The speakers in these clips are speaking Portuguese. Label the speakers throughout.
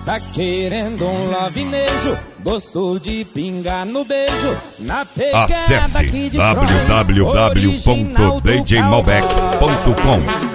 Speaker 1: Tá querendo um lovinejo, gostou de pingar no beijo, na pegada.
Speaker 2: Acesse
Speaker 1: que destrói,
Speaker 2: www.djmalbec.com.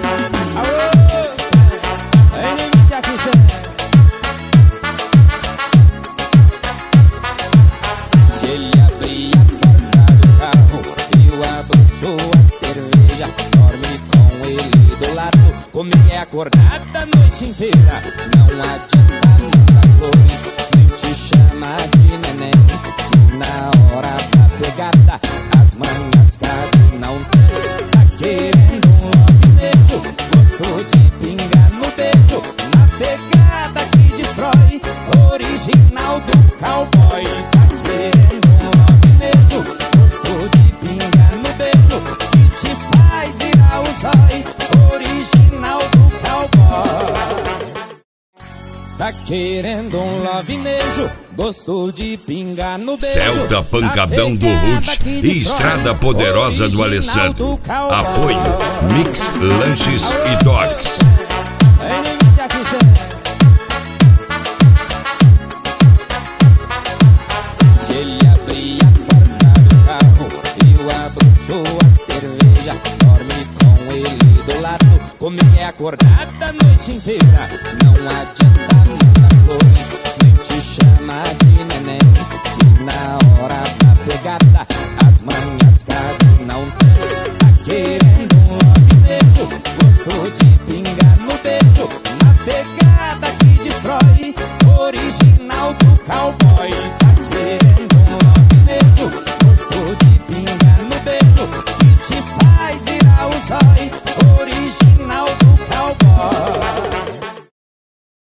Speaker 1: Se ele abrir a porta do carro, eu abro sua cerveja, dorme com ele do lado, comigo é acordada a noite inteira. Não adianta mandar flores, nem te chamar de neném, se na hora da pegada as manhas cabem não tem. Tá querendo um lovinejo, gostou de pingar no beijo, na pegada que destrói, original do cowboy. Tá querendo um lovinejo, gostou de pingar no beijo, que te faz virar o zói, original do cowboy. Tá querendo um lovinejo, gostou de pingar no beijo,
Speaker 2: Celta Pancadão do Ruth e Estrada Poderosa do Alessandro. Apoio Mix Lanches e Dogs.
Speaker 1: Se ele abrir a porta do carro, eu abro sua cerveja, dorme com ele do lado, comigo é acordada a noite inteira. Não adianta